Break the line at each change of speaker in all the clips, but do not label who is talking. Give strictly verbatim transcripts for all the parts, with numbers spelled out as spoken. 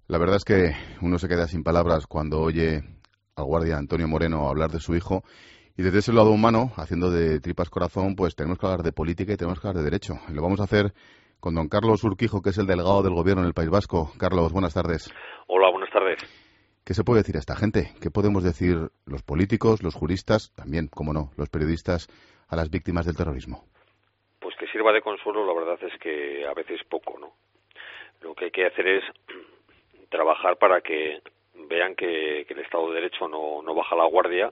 La verdad es que uno se queda sin palabras cuando oye al guardia Antonio Moreno hablar de su hijo y desde ese lado humano, haciendo de tripas corazón, pues tenemos que hablar de política y tenemos que hablar de derecho. Y lo vamos a hacer con don Carlos Urquijo, que es el delegado del Gobierno en el País Vasco. Carlos, buenas tardes.
Hola, buenas tardes.
¿Qué se puede decir a esta gente? ¿Qué podemos decir los políticos, los juristas, también, como no, los periodistas, a las víctimas del terrorismo?
Pues que sirva de consuelo, la verdad es que a veces poco, ¿no? Lo que hay que hacer es trabajar para que vean que, que el Estado de Derecho no, no baja la guardia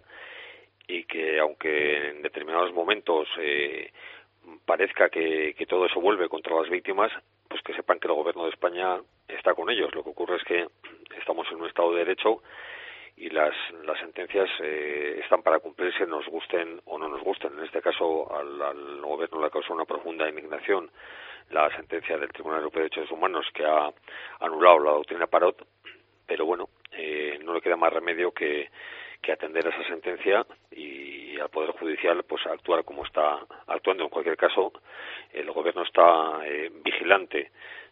y que aunque en determinados momentos eh, parezca que, que todo eso vuelve contra las víctimas, pues que sepan que el Gobierno de España está con ellos. Lo que ocurre es que estamos en un Estado de Derecho y las, las sentencias eh, están para cumplirse, nos gusten o no nos gusten. En este caso, al, al Gobierno le causó una profunda indignación la sentencia del Tribunal Europeo de Derechos Humanos que ha anulado la doctrina Parot, pero bueno, eh, no le queda más remedio que, que atender a esa sentencia y al Poder Judicial pues actuar como está actuando. En cualquier caso, el Gobierno está eh, vigilante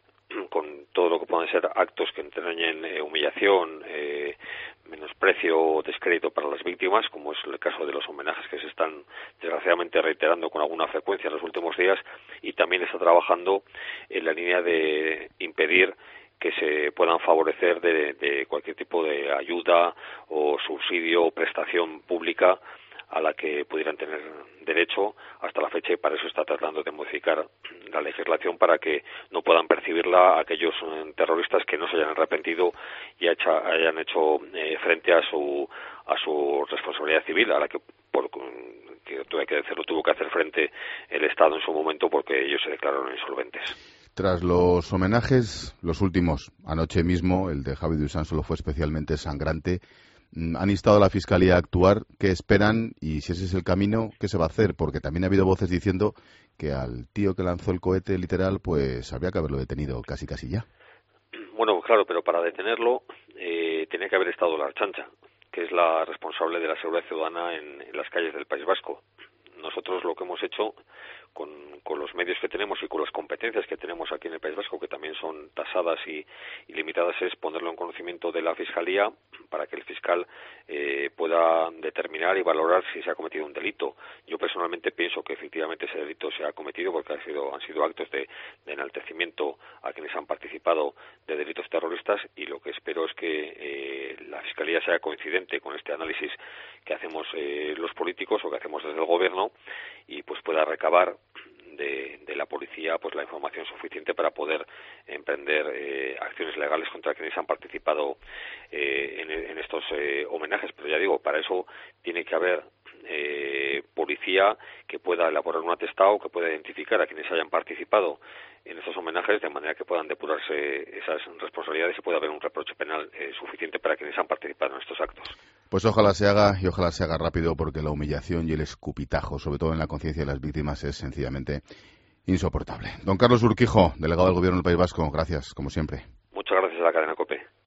con todo lo que puedan ser actos que entrañen eh, humillación, eh, menosprecio o descrédito para las víctimas, como es el caso de los homenajes que se están desgraciadamente reiterando con alguna frecuencia en los últimos días, y también está trabajando en la línea de impedir que se puedan favorecer de, de cualquier tipo de ayuda o subsidio o prestación pública a la que pudieran tener derecho hasta la fecha, y para eso está tratando de modificar la legislación para que no puedan percibirla aquellos eh, terroristas que no se hayan arrepentido y hecha, hayan hecho eh, frente a su a su responsabilidad civil, a la que por que tuve que decirlo tuvo que hacer frente el Estado en su momento porque ellos se declararon insolventes.
Tras los homenajes, los últimos, anoche mismo, el de Javi Dusan solo fue especialmente sangrante. Han instado a la Fiscalía a actuar. ¿Qué esperan? Y si ese es el camino, ¿qué se va a hacer? Porque también ha habido voces diciendo que al tío que lanzó el cohete literal, pues habría que haberlo detenido casi casi ya.
Bueno, claro, pero para detenerlo eh, tenía que haber estado la Ertzaintza, que es la responsable de la seguridad ciudadana en, en las calles del País Vasco. Nosotros lo que hemos hecho con, con los medios que tenemos y con las competencias que tenemos aquí en el País Vasco, que también son tasadas y, y limitadas, es ponerlo en conocimiento de la Fiscalía para que el fiscal eh, pueda determinar y valorar si se ha cometido un delito. Yo personalmente pienso que efectivamente ese delito se ha cometido porque ha sido, han sido actos de, de enaltecimiento a quienes han participado de delitos terroristas, y lo que espero es que eh, la Fiscalía sea coincidente con este análisis que hacemos eh, los políticos o que hacemos desde el Gobierno, y pues pueda recabar de, de la policía pues la información suficiente para poder emprender eh, acciones legales contra quienes han participado eh, en, en estos eh, homenajes. Pero ya digo, para eso tiene que haber eh, policía que pueda elaborar un atestado, que pueda identificar a quienes hayan participado en estos homenajes, de manera que puedan depurarse esas responsabilidades y pueda haber un reproche penal eh, suficiente para quienes han participado en estos actos.
Pues ojalá se haga, y ojalá se haga rápido, porque la humillación y el escupitajo, sobre todo en la conciencia de las víctimas, es sencillamente insoportable. Don Carlos Urquijo, delegado del Gobierno del País Vasco, gracias, como siempre.
Muchas gracias a la cadena COPE.